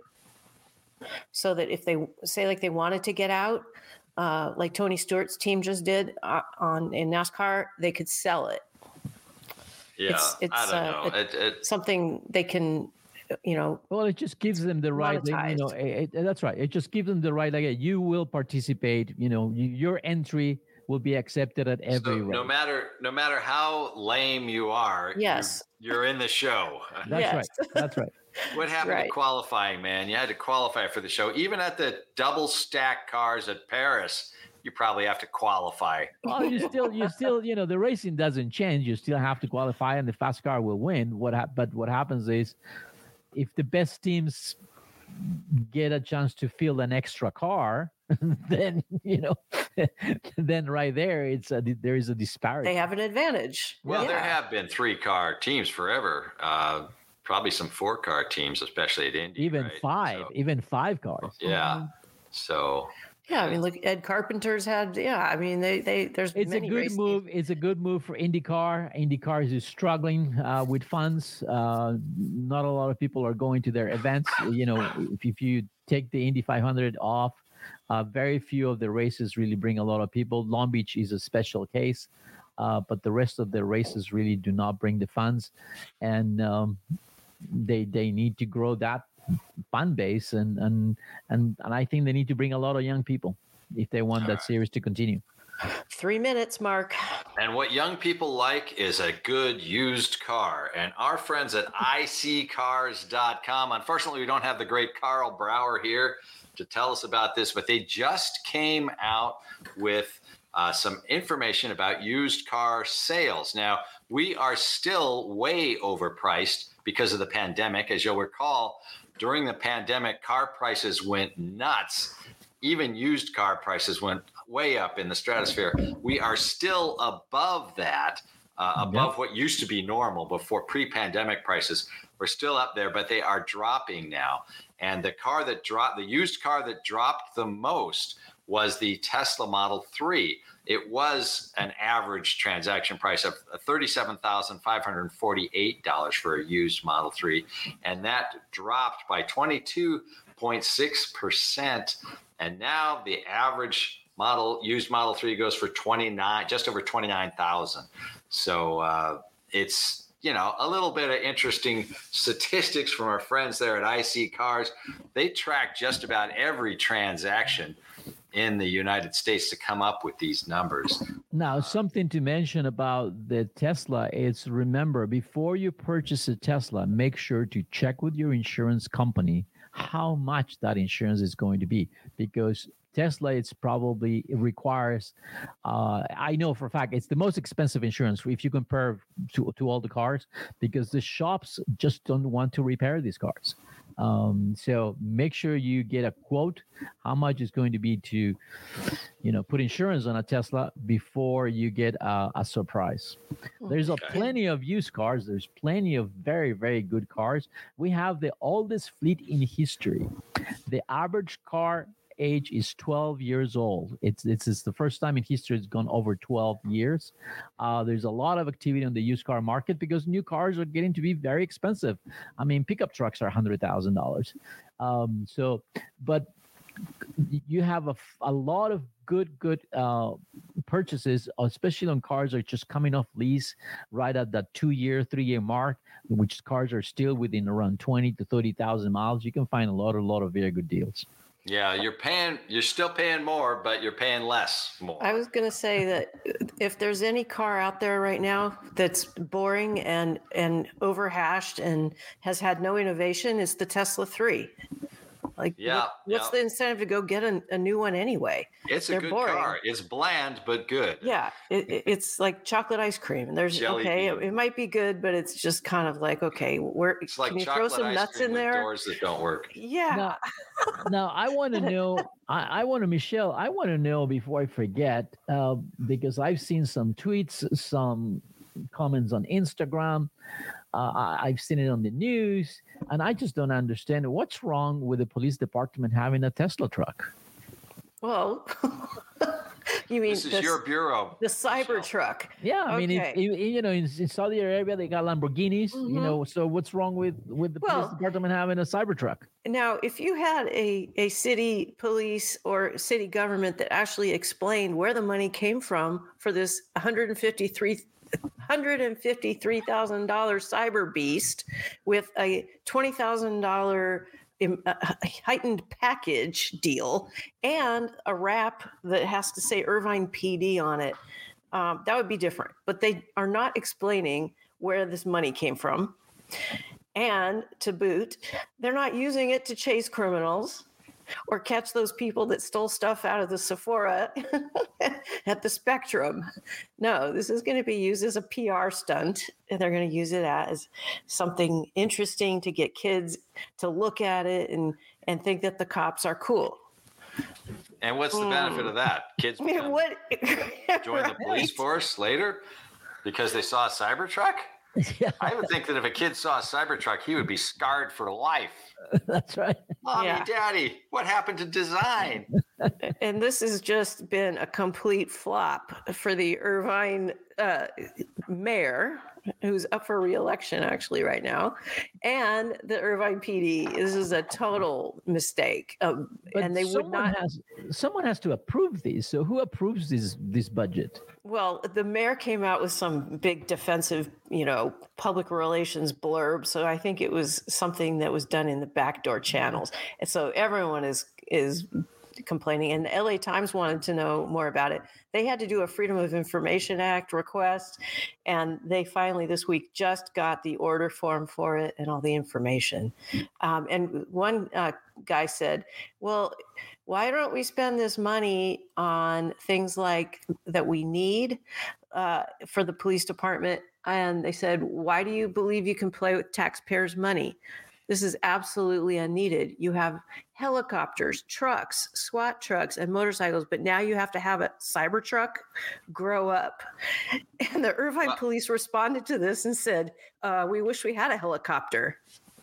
so that if they say like they wanted to get out, uh, like Tony Stewart's team just did uh, on in NASCAR, they could sell it. Yeah, it's, it's, I don't uh, know. It, it, something they can. You know, well, it just gives them the right. You know, it, it, that's right. It just gives them the right. Like, you will participate. You know, you, your entry will be accepted at every so race. No matter, no matter how lame you are, yes, you're, you're in the show. That's yes. right. That's right. What happened right. to qualifying, man? You had to qualify for the show, even at the double stack cars at Paris. You probably have to qualify. Well, you still, you still, you know, the racing doesn't change. You still have to qualify, and the fast car will win. What, ha- but what happens is, if the best teams get a chance to field an extra car, then, you know, then right there, it's a, there is a disparity. They have an advantage. Well, yeah. there have been three car teams forever. Uh, probably some four car teams, especially at Indy. Even right? five, so, even five cars. Yeah. So. Yeah, I mean, look, Ed Carpenter's had. Yeah, I mean, they they there's. It's many a good move. teams. It's a good move for IndyCar. IndyCar is struggling uh, with funds. Uh, not a lot of people are going to their events. You know, if, if you take the Indy five hundred off, uh, very few of the races really bring a lot of people. Long Beach is a special case, uh, but the rest of the races really do not bring the funds, and um, they they need to grow that fan base, and and and and I think they need to bring a lot of young people if they want that series to continue. Three minutes, Mark. And what young people like is a good used car. And our friends at I C cars dot com, unfortunately, we don't have the great Carl Brower here to tell us about this, but they just came out with uh, some information about used car sales. Now, we are still way overpriced because of the pandemic. As you'll recall, during the pandemic, car prices went nuts. Even used car prices went way up in the stratosphere. We are still above that, uh, above yep. what used to be normal before pre-pandemic prices. We're still up there, but they are dropping now. And the car that dropped, the used car that dropped the most was the Tesla Model three. It was an average transaction price of thirty-seven thousand five hundred forty-eight dollars for a used Model three. And that dropped by twenty-two point six percent. And now the average model used Model three goes for twenty-nine, just over twenty-nine thousand. So uh, it's, you know, a little bit of interesting statistics from our friends there at I C Cars. They track just about every transaction in the United States to come up with these numbers. Now, something to mention about the Tesla is, remember, before you purchase a Tesla, make sure to check with your insurance company how much that insurance is going to be, because Tesla, it's probably it requires. Uh, I know for a fact it's the most expensive insurance if you compare to to all the cars, because the shops just don't want to repair these cars. Um, so make sure you get a quote how much it's going to be to, you know, put insurance on a Tesla before you get a, a surprise. There's a plenty of used cars. There's plenty of very, very good cars. We have the oldest fleet in history. The average car age is twelve years old. It's it's, it's the first time in history it's gone over twelve years. Uh, there's a lot of activity on the used car market because new cars are getting to be very expensive. I mean, pickup trucks are one hundred thousand dollars. Um, so, but you have a, a lot of good, good uh, purchases, especially on cars that are just coming off lease right at that two-year, three-year mark, which cars are still within around twenty to thirty thousand miles. You can find a lot, a lot of very good deals. Yeah, you're paying, you're still paying more, but you're paying less more. I was going to say that if there's any car out there right now that's boring and and overhashed and has had no innovation, it's the Tesla three. Like, yeah, what, what's yeah. the incentive to go get a, a new one anyway? It's a They're good boring. car. It's bland, but good. Yeah, it, it- it's like chocolate ice cream. And there's Jelly okay, it, bean. it might be good, but it's just kind of like okay, where It's like can you throw chocolate some ice nuts cream in with there? doors that don't work. Yeah. Now, now I want to know. I, I want to, Michelle. I want to know before I forget, uh, because I've seen some tweets, some comments on Instagram. Uh, I, I've seen it on the news, and I just don't understand what's wrong with the police department having a Tesla truck. Well, you mean This is the, your bureau. the Cyber Michelle. truck? Yeah, I mean, if, Okay. if- you know, in, in Saudi Arabia they got Lamborghinis. You Mhm. know, so what's wrong with with the Well- police department having a cyber truck? Now, if you had a, a city police or city government that actually explained where the money came from for this one hundred fifty-three one hundred fifty-three thousand dollars cyber beast with a twenty thousand dollars uh, heightened package deal and a wrap that has to say Irvine P D on it, um, that would be different. But they are not explaining where this money came from. And to boot, they're not using it to chase criminals or catch those people that stole stuff out of the Sephora at the Spectrum. No, this is going to be used as a P R stunt, and they're going to use it as something interesting to get kids to look at it and, and think that the cops are cool. And what's the benefit of that? Kids I mean, become- what? join the police Right. force later because they saw a Cybertruck? Yeah, I would think that if a kid saw a Cybertruck, he would be scarred for life. that's right. Mommy, Yeah. Daddy, what happened to design? And this has just been a complete flop for the Irvine uh, mayor, who's up for re-election actually right now, and the Irvine P D. This is a total mistake, um, But and they would someone not. has someone has to approve these. So who approves this this budget? Well, the mayor came out with some big defensive, you know, public relations blurb. So I think it was something that was done in the backdoor channels, and so everyone is is complaining. And the L A Times wanted to know more about it. They had to do a Freedom of Information Act request, and they finally this week just got the order form for it and all the information. Um, and one uh, guy said, "Well, why don't we spend this money on things like that we need uh, for the police department?" And they said, "Why do you believe you can play with taxpayers' money? This is absolutely unneeded. You have helicopters, trucks, SWAT trucks, and motorcycles, but now you have to have a cyber truck. Grow up." And the Irvine Well- police responded to this and said, uh, "We wish we had a helicopter."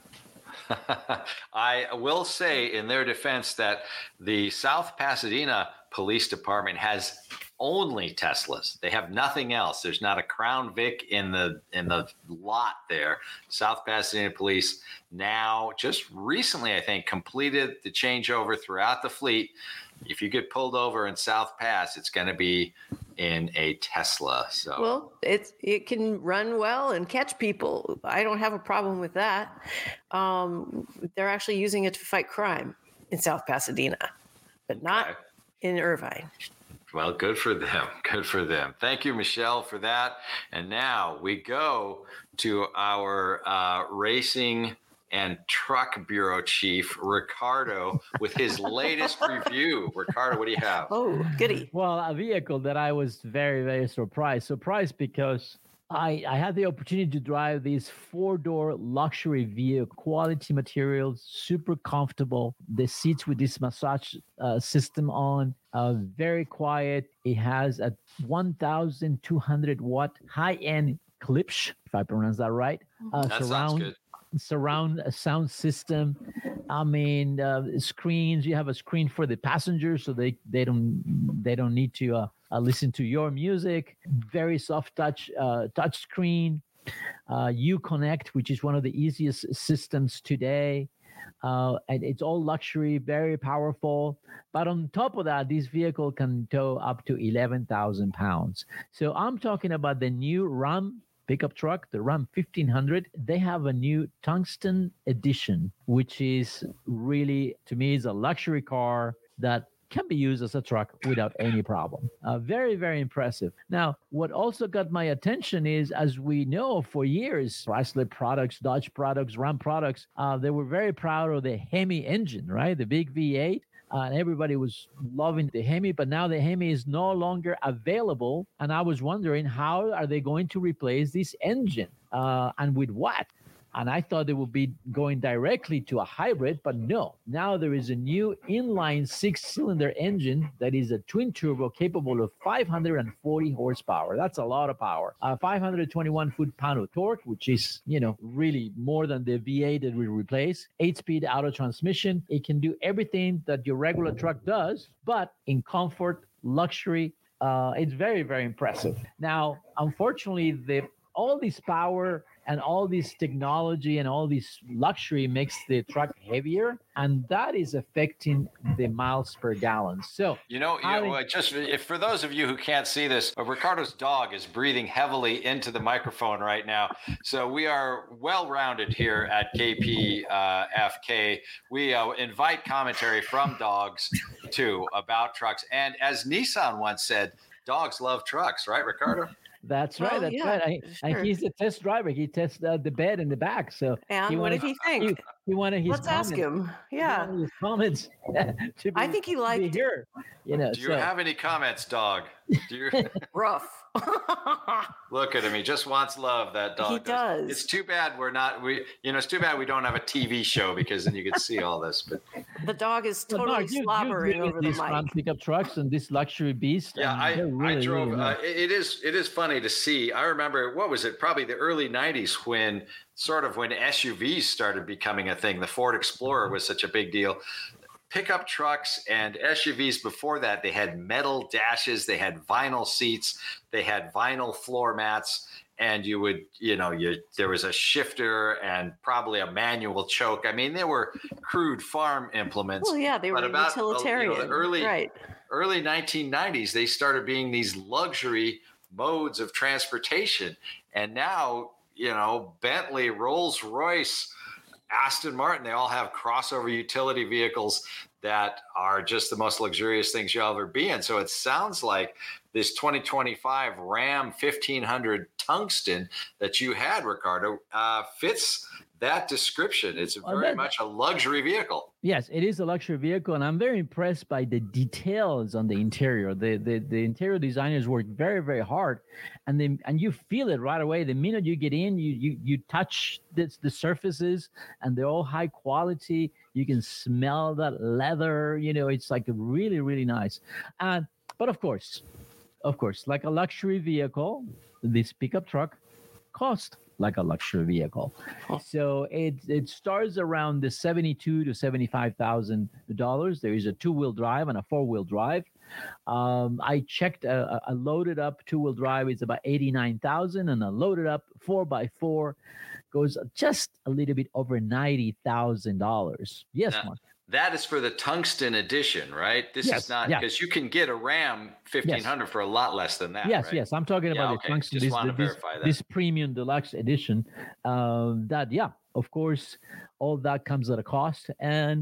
I will say in their defense that the South Pasadena Police Department has only Teslas. They have nothing else. There's not a Crown Vic in the in the lot there. South Pasadena Police now just recently, I think, completed the changeover throughout the fleet. If you get pulled over in South Pass, it's going to be in a Tesla. So Well, it's it can run well and catch people. I don't have a problem with that. Um, they're actually using it to fight crime in South Pasadena, but not Okay. in Irvine. Well, good for them. Good for them. Thank you, Michelle, for that. And now we go to our uh, racing and Truck Bureau Chief Ricardo with his latest review. Ricardo, what do you have? Oh, goody. Well, a vehicle that I was very, very surprised. Surprised because I, I had the opportunity to drive this four-door luxury vehicle, quality materials, super comfortable. The seats with this massage uh, system on, uh, very quiet. It has a one thousand two hundred watt high-end Klipsch, if I pronounce that right. Uh, that surround, sounds good. Surround sound system. I mean, uh, screens. You have a screen for the passengers, so they they don't they don't need to uh, uh, listen to your music. Very soft touch uh, touch screen. Uh, Uconnect, which is one of the easiest systems today. Uh, and it's all luxury, very powerful. But on top of that, this vehicle can tow up to eleven thousand pounds. So I'm talking about the new Ram pickup truck, the Ram fifteen hundred. They have a new tungsten edition, which is really, to me, is a luxury car that can be used as a truck without any problem. Uh, very, very impressive. Now, what also got my attention is, as we know, for years, Chrysler products, Dodge products, Ram products, uh, they were very proud of the Hemi engine, right? The big V eight. Uh, and everybody was loving the Hemi, but now the Hemi is no longer available. And I was wondering, how are they going to replace this engine uh, and with what? And I thought they would be going directly to a hybrid, but no. Now there is a new inline six-cylinder engine that is a twin turbo capable of five hundred forty horsepower. That's a lot of power. Uh, five hundred twenty-one foot-pound of torque, which is, you know, really more than the V eight that we replace. Eight-speed auto transmission. It can do everything that your regular truck does, but in comfort, luxury. Uh, it's very, very impressive. Now, unfortunately, the all this power and all this technology and all this luxury makes the truck heavier, and that is affecting the miles per gallon. So, you know, you know just if, for those of you who can't see this, uh, Ricardo's dog is breathing heavily into the microphone right now. So we are well-rounded here at K P F K. We uh, invite commentary from dogs too about trucks, and as Nissan once said, dogs love trucks, right, Ricardo? That's right. Well, that's yeah, right. I, sure. And he's a test driver. He tests uh, the bed in the back. So and he what wanted, did he think? He, he wanted his Let's comments, ask him. Yeah, he wanted his comments to be, I think he to liked be it. here. You know. Do you so. have any comments, dog? Do you... Rough. Look at him. He just wants love, that dog. He does. It's too bad we're not, we, you know, it's too bad we don't have a T V show, because then you could see all this. But The dog is Well, totally Mark, you- you slobbering deal with over the these Ram mic. pickup trucks and this luxury beast. yeah, and I, they're really, I drove, really uh, nice. it is, it is funny to see. I remember, what was it? Probably the early nineties when sort of when S U Vs started becoming a thing. The Ford Explorer was such a big deal. Pickup trucks and S U Vs before that, they had metal dashes, they had vinyl seats, they had vinyl floor mats, and you would, you know, you there was a shifter and probably a manual choke. I mean, they were crude farm implements. Well, yeah, they were But about, uh, you know, the utilitarian. early- right. Early nineteen nineties, they started being these luxury modes of transportation. And now, you know, Bentley, Rolls-Royce, Aston Martin, they all have crossover utility vehicles that are just the most luxurious things you'll ever be in. So it sounds like this twenty twenty-five Ram fifteen hundred Tungsten that you had, Ricardo, uh, fits that description. It's Well, very that- much a luxury vehicle. Yes, it is a luxury vehicle, and I'm very impressed by the details on the interior. The the, the interior designers work very, very hard, and then and you feel it right away. The minute you get in, you you you touch this, the surfaces, and they're all high quality. You can smell that leather. You know, it's like really, really nice. And but of course, of course, like a luxury vehicle, this pickup truck cost like a luxury vehicle. So it it starts around the seventy-two to seventy-five thousand dollars. There is a two-wheel drive and a four-wheel drive. Um, I checked a, a loaded up two-wheel drive is about eighty-nine thousand, and a loaded up four by four goes just a little bit over ninety thousand dollars. Yes, Yeah. Mark. That is for the Tungsten edition, right? This Yes, is not, yeah. because you can get a Ram fifteen hundred for a lot less than that. Yes, right? yes. I'm talking Yeah, about okay. the tungsten. Just This, wanna this, verify that. this premium deluxe edition. Um, that, yeah, of course, all that comes at a cost. And,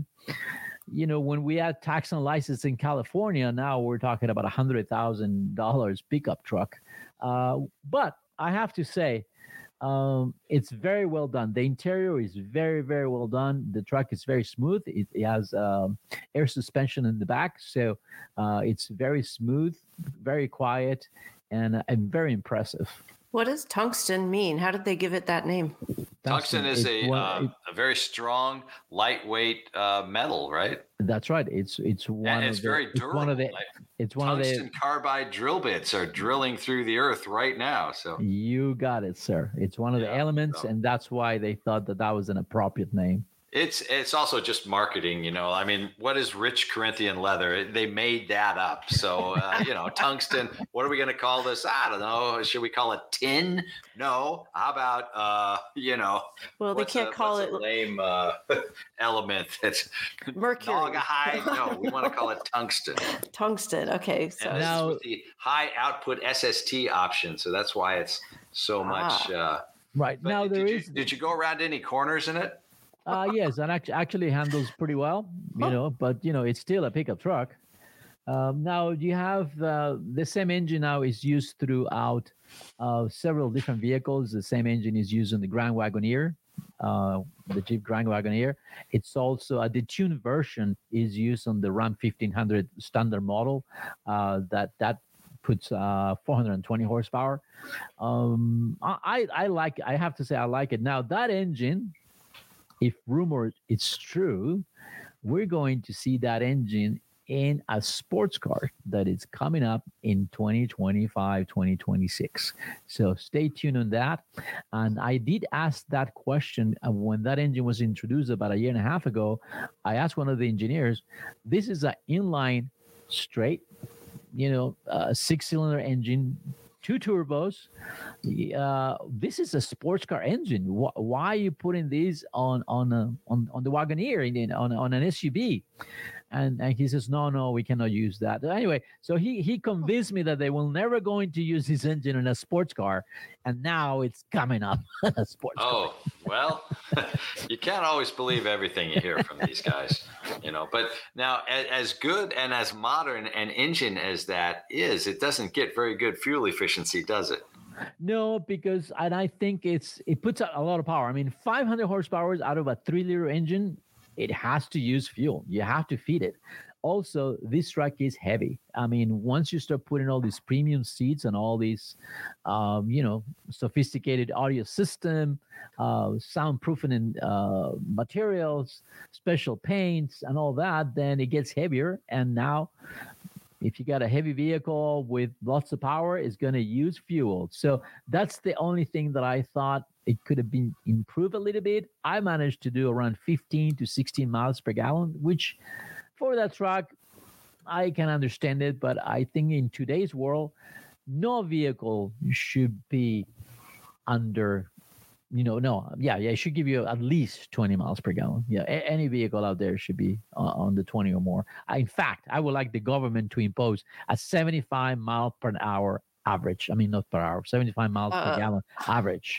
you know, when we add tax and license in California, now we're talking about a hundred thousand dollars pickup truck. Uh, but I have to say, Um, it's very well done. The interior is very, very well done. The truck is very smooth. It, it has um, air suspension in the back, so uh, it's very smooth, very quiet, and, uh, and very impressive. What does tungsten mean? How did they give it that name? Tungsten is a, one- uh, it- a very strong, lightweight uh, metal, right? that's right. It's it's one And of it's the very it's one of the durable. Like, it's one of Tungsten the carbide drill bits are drilling through the earth right now. So you got it, sir. It's one of the Yeah, elements, so- and that's why they thought that that was an appropriate name. it's it's also just marketing, you know. I mean, what is rich Corinthian leather? They made that up. So uh, you know, tungsten. What are we going to call this? I don't know. Should we call it tin? No. How about uh, you know? Well, they what's can't a, call what's it a lame uh, element. That's mercury. Naugahyde. No, we want to call it tungsten. Tungsten. Okay, so And this Now- is with the high output S S T option, so that's why it's so much. Uh, Right but now, did there you, is. Did you go around any corners in it? Uh, yes, and act- actually handles pretty well, you Huh. know, but you know, it's still a pickup truck. Um, now you have uh, the same engine now is used throughout uh, several different vehicles. The same engine is used in the Grand Wagoneer, uh, the Jeep Grand Wagoneer. It's also a detuned version is used on the Ram fifteen hundred standard model. Uh, that that puts uh, four hundred twenty horsepower. Um, I I I like. I have to say I like it. Now that engine, if rumor is true, we're going to see that engine in a sports car that is coming up in twenty twenty-five, twenty twenty-six. So stay tuned on that. And I did ask that question uh, when that engine was introduced about a year and a half ago. I asked one of the engineers, this is an inline straight, you know, uh, six cylinder engine, two turbos. Uh, this is a sports car engine. Wh- why are you putting these on on a, on on the Wagoneer in, in on on an S U V? And and he says, no, no, we cannot use that. Anyway, so he he convinced me that they will never going to use this engine in a sports car, and now it's coming up a sports car. Oh, well, you can't always believe everything you hear from these guys, you know. But now, a- as good and as modern an engine as that is, it doesn't get very good fuel efficiency, does it? No, because and I think it's it puts out a lot of power. I mean, five hundred horsepower out of a three liter engine, it has to use fuel. You have to feed it. Also, this truck is heavy. I mean, once you start putting all these premium seats and all these, um, you know, sophisticated audio system, uh, soundproofing and uh, materials, special paints, and all that, then it gets heavier. And now, if you got a heavy vehicle with lots of power, it's going to use fuel. So that's the only thing that I thought it could have been improved a little bit. I managed to do around fifteen to sixteen miles per gallon, which for that truck, I can understand it. But I think in today's world, no vehicle should be under, you know, no, yeah, yeah, it should give you at least twenty miles per gallon. Yeah, a- any vehicle out there should be on, on the twenty or more. I, in fact, I would like the government to impose a seventy-five mile per hour average. I mean, not per hour, seventy-five miles Uh, per gallon average.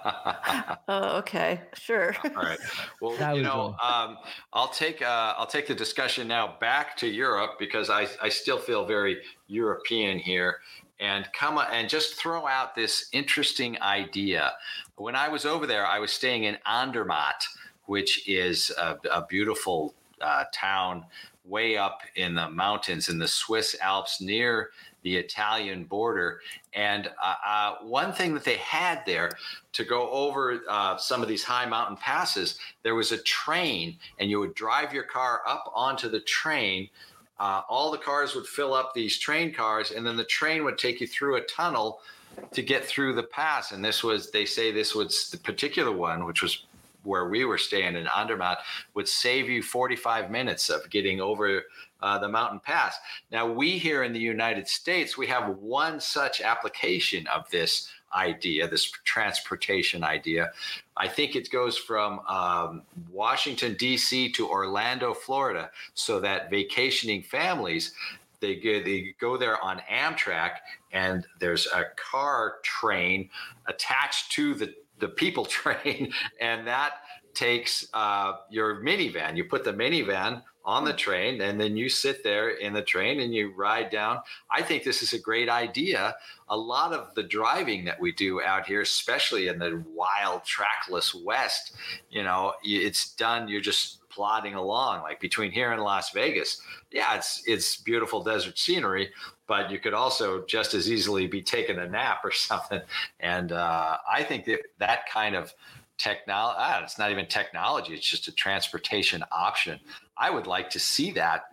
oh, okay, sure. All right. Well, That you was know, um, I'll take uh, I'll take the discussion now back to Europe because I, I still feel very European here, and come and just throw out this interesting idea. When I was over there, I was staying in Andermatt, which is a, a beautiful uh, town way up in the mountains in the Swiss Alps near the Italian border. And uh, uh, one thing that they had there to go over uh, some of these high mountain passes, there was a train, and you would drive your car up onto the train. Uh, all the cars would fill up these train cars, and then the train would take you through a tunnel to get through the pass. And this was, they say this was the particular one, which was where we were staying in Andermatt, would save you forty-five minutes of getting over uh, the mountain pass. Now, we here in the United States, we have one such application of this idea, this transportation idea. I think it goes from um, Washington, D C to Orlando, Florida, so that vacationing families, they go, they go there on Amtrak, and there's a car train attached to the the people train, and that takes uh, your minivan. You put the minivan on the train, and then you sit there in the train and you ride down. I think this is a great idea. A lot of the driving that we do out here, especially in the wild, trackless West, you know, it's done. You're just plodding along, like between here and Las Vegas. Yeah, it's it's beautiful desert scenery, but you could also just as easily be taking a nap or something. And uh, I think that that kind of technology, ah, it's not even technology, it's just a transportation option. I would like to see that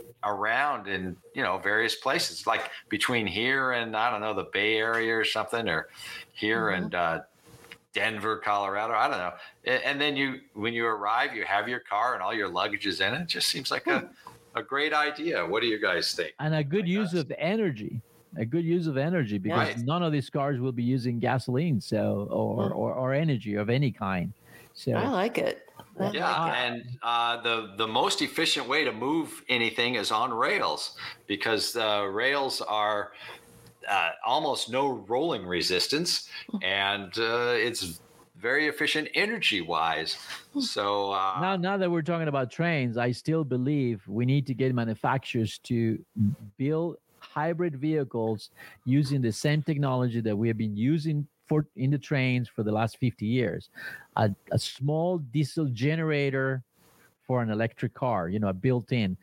around in, you know, various places, like between here and, I don't know, the Bay Area or something, or here mm-hmm. and uh, Denver, Colorado. I don't know. And then you, when you arrive, you have your car and all your luggage is in it. It just seems like a, a great idea. What do you guys think? And a good use of energy. A good use of energy, because right. none of these cars will be using gasoline, so or, mm. or, or energy of any kind. So I like it. I yeah, like it. and uh, the the most efficient way to move anything is on rails, because uh, rails are uh, almost no rolling resistance, and uh, it's very efficient energy wise. So uh, now, now that we're talking about trains, I still believe we need to get manufacturers to build hybrid vehicles using the same technology that we have been using for in the trains for the last fifty years. A, a small diesel generator for an electric car, you know, a built-in.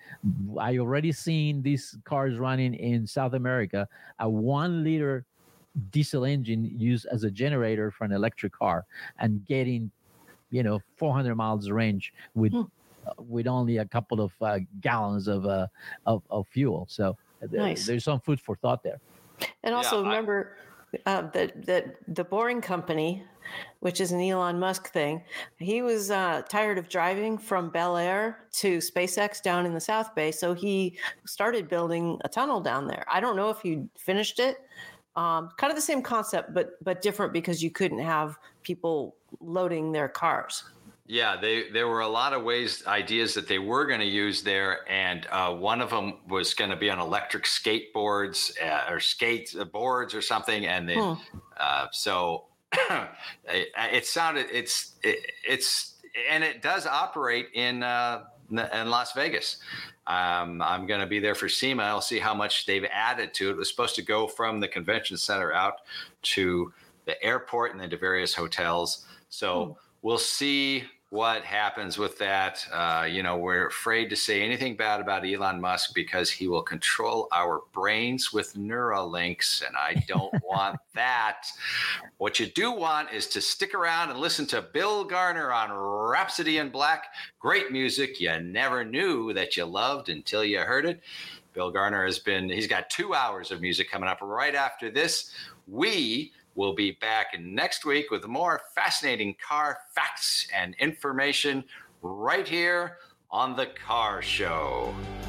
I already seen these cars running in South America, a one liter diesel engine used as a generator for an electric car, and getting, you know, four hundred miles range with hmm. uh, with only a couple of uh, gallons of, uh, of of fuel. So nice. There's some food for thought there. And also yeah, remember I... uh, that that the Boring Company, which is an Elon Musk thing, he was uh, tired of driving from Bel Air to SpaceX down in the South Bay, so he started building a tunnel down there. I don't know if he finished it. Um, kind of the same concept, but but different, because you couldn't have people loading their cars. Yeah, they, there were a lot of ways, ideas that they were going to use there. And uh, one of them was going to be on electric skateboards uh, or skate boards or something. And then, hmm. uh, so it, it sounded, it's, it, it's, and it does operate in, uh, in Las Vegas. Um, I'm going to be there for SEMA. I'll see how much they've added to it. It was supposed to go from the convention center out to the airport and then to various hotels. So hmm. we'll see what happens with that. Uh, you know, we're afraid to say anything bad about Elon Musk because he will control our brains with Neuralinks, and I don't want that. What you do want is to stick around and listen to Bill Garner on Rhapsody in Black. Great music you never knew that you loved until you heard it. Bill Garner has been, he's got two hours of music coming up right after this. We We'll be back next week with more fascinating car facts and information right here on The Car Show.